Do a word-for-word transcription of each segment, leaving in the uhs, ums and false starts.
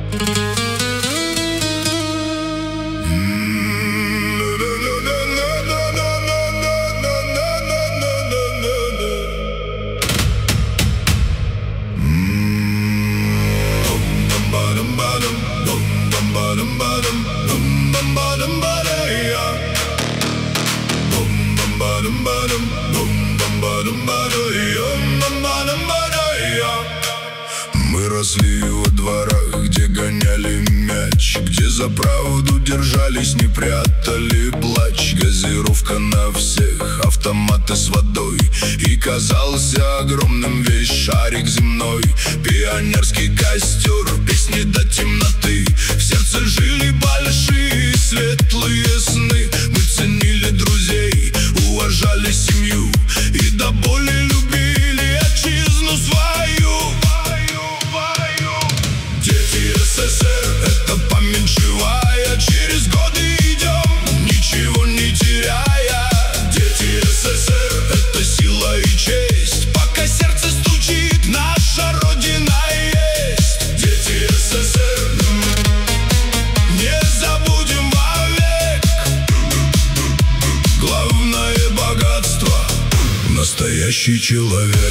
Мы росли во дворах, где гоняли мяч, где за правду держались, не прятали плач. Газировка на всех, автоматы с водой, и казался огромным весь шарик земной. Пионерский костер, песни до темноты, в сердце жили большие светлые сны. Мы ценили друзей, уважали семью и до боли любили отчизну свою. Дети СССР — это память живая, через годы идем, ничего не теряя. Дети СССР — это сила и честь, пока сердце стучит, наша Родина есть. Дети СССР не забудем вовек. Главное богатство — настоящий человек.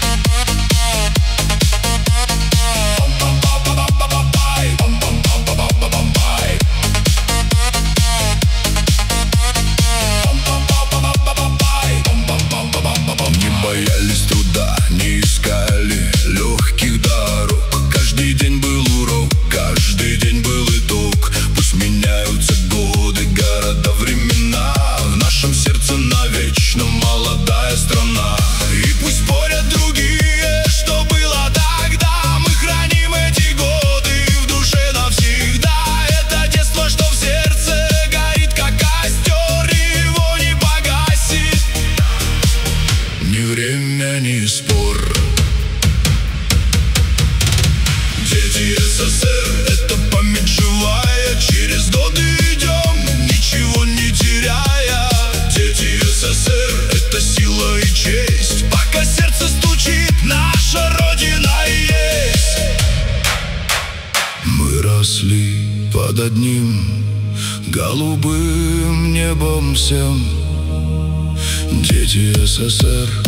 Боялись труда, не искали легких дорог. Каждый день был урок, каждый день был итог. Пусть меняются годы, города, времена, в нашем сердце навечно молодая страна. И пусть спорят другие, что было тогда, мы храним эти годы в душе навсегда. Это детство, что в сердце горит, как костер, и его не погасит ни время, ни спор. Дети СССР — это память живая, через годы идем, ничего не теряя. Дети СССР — это сила и честь, пока сердце стучит, наша Родина есть. Мы росли под одним голубым небом всем. Дети СССР